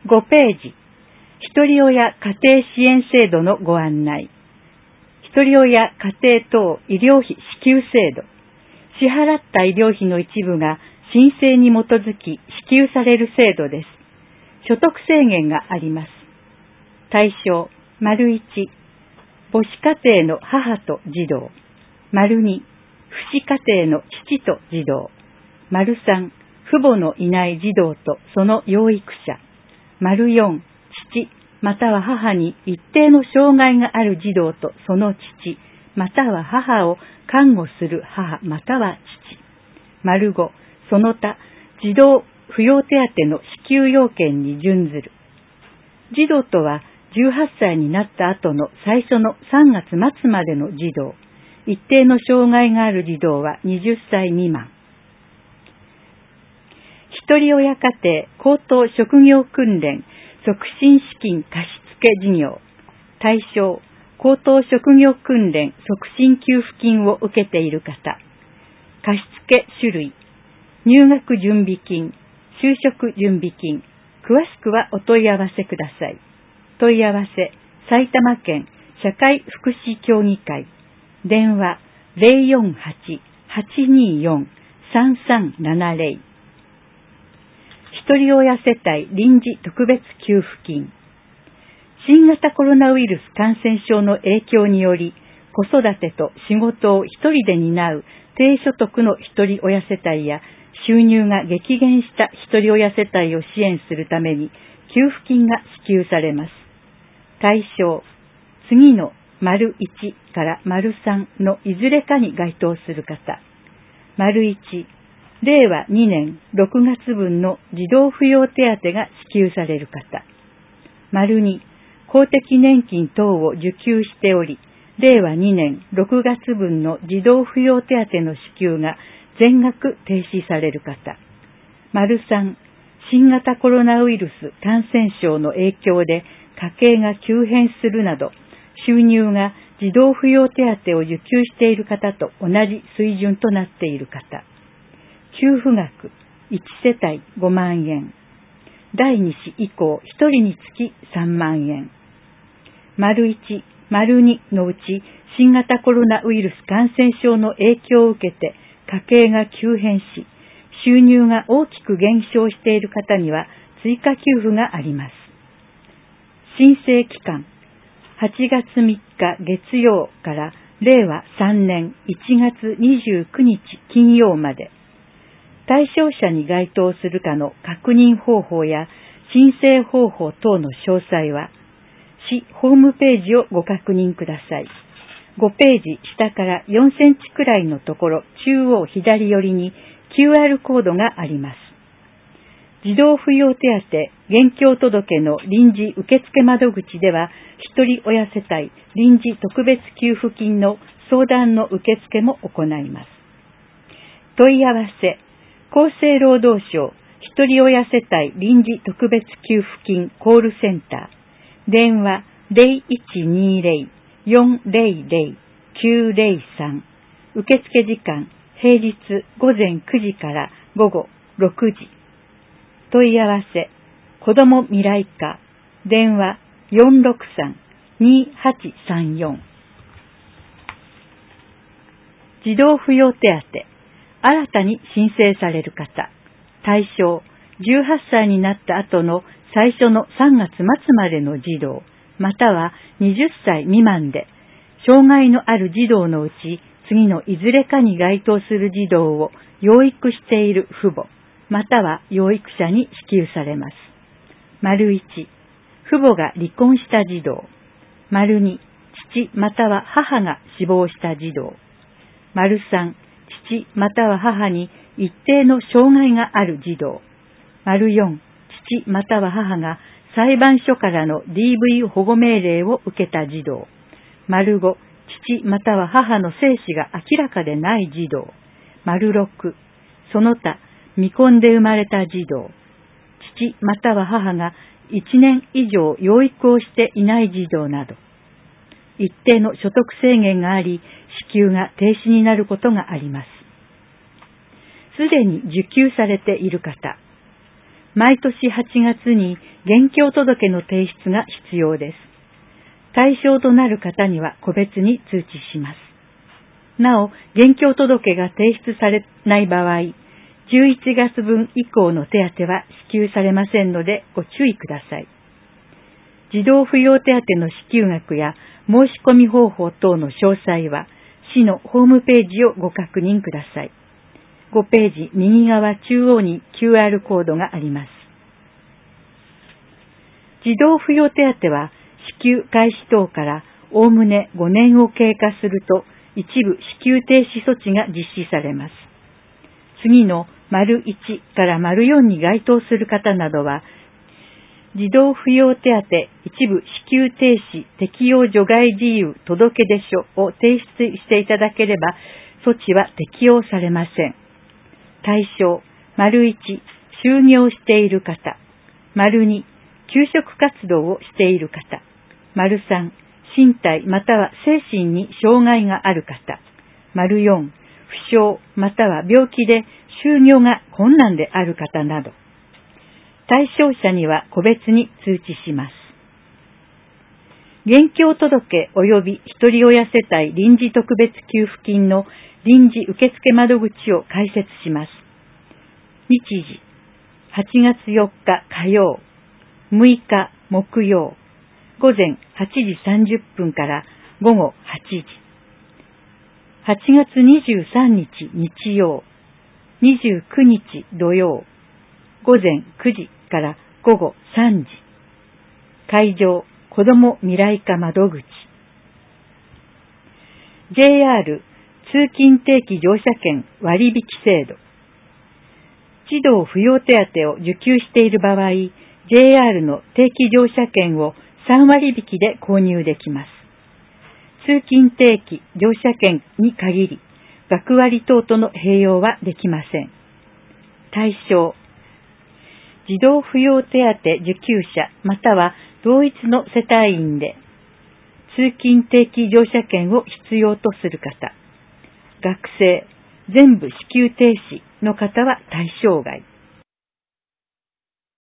5ページ、ひとり親家庭支援制度のご案内。ひとり親家庭等医療費支給制度。支払った医療費の一部が申請に基づき支給される制度です。所得制限があります。対象、①、母子家庭の母と児童。②、父子家庭の父と児童。③、父母のいない児童とその養育者。�4、父または母に一定の障害がある児童とその父または母を看護する母または父。⑤、その他児童扶養手当の支給要件に準ずる。児童とは18歳になった後の最初の3月末までの児童。一定の障害がある児童は20歳未満。ひとり親家庭高等職業訓練促進資金貸付事業。対象、高等職業訓練促進給付金を受けている方。貸付種類、入学準備金、就職準備金。詳しくはお問い合わせください。問い合わせ、埼玉県社会福祉協議会。電話 048-824-3370。ひとり親世帯臨時特別給付金。新型コロナウイルス感染症の影響により、子育てと仕事を一人で担う低所得のひとり親世帯や収入が激減したひとり親世帯を支援するために給付金が支給されます。対象、次の①から③のいずれかに該当する方。①、令和2年6月分の児童扶養手当が支給される方。②、公的年金等を受給しており、令和2年6月分の児童扶養手当の支給が全額停止される方。③、新型コロナウイルス感染症の影響で家計が急変するなど、収入が児童扶養手当を受給している方と同じ水準となっている方。給付額、1世帯5万円。第2子以降1人につき3万円。①、②のうち新型コロナウイルス感染症の影響を受けて家計が急変し、収入が大きく減少している方には追加給付があります。申請期間、8月3日月曜から令和3年1月29日金曜まで。対象者に該当するかの確認方法や申請方法等の詳細は、市ホームページをご確認ください。5ページ下から4センチくらいのところ中央左寄りに QR コードがあります。児童扶養手当現況届の臨時受付窓口では、ひとり親世帯臨時特別給付金の相談の受付も行います。問い合わせ、厚生労働省ひとり親世帯臨時特別給付金コールセンター。電話 0120-400-903。受付時間、平日午前9時から午後6時。問い合わせ、子ども未来課。電話 463-2834。児童扶養手当。新たに申請される方。対象、18歳になった後の最初の3月末までの児童、または20歳未満で、障害のある児童のうち、次のいずれかに該当する児童を養育している父母、または養育者に支給されます。①、父母が離婚した児童。②、父または母が死亡した児童。③、父または母に一定の障害がある児童。�4、父または母が裁判所からの DV 保護命令を受けた児童。�5、父または母の生死が明らかでない児童。�6、その他未婚で生まれた児童。父または母が1年以上養育をしていない児童など。一定の所得制限があり、支給が停止になることがあります。すでに受給されている方。 毎年8月に現況届の提出が必要です。対象となる方には個別に通知します。なお、現況届が提出されない場合、11月分以降の手当は支給されませんのでご注意ください。児童扶養手当の支給額や申し込み方法等の詳細は市のホームページをご確認ください。5ページ右側中央に QR コードがあります。児童扶養手当は支給開始等からおおむね5年を経過すると一部支給停止措置が実施されます。次の丸1から丸4に該当する方などは、児童扶養手当一部支給停止適用除外事由届出書を提出していただければ、措置は適用されません。対象、丸1、就業している方。丸2、給食活動をしている方。丸3、身体または精神に障害がある方。丸4、負傷または病気で就業が困難である方など。対象者には個別に通知します。現況届及びひとり親世帯臨時特別給付金の臨時受付窓口を開設します。日時、8月4日火曜、6日木曜、午前8時30分から午後8時。8月23日日曜、29日土曜、午前9時から午後3時。会場、子ども未来課窓口。JR 通勤定期乗車券割引制度。児童扶養手当を受給している場合、JR の定期乗車券を3割引きで購入できます。通勤定期乗車券に限り、学割等との併用はできません。対象、児童扶養手当受給者または同一の世帯員で、通勤定期乗車券を必要とする方、学生、全部支給停止の方は対象外。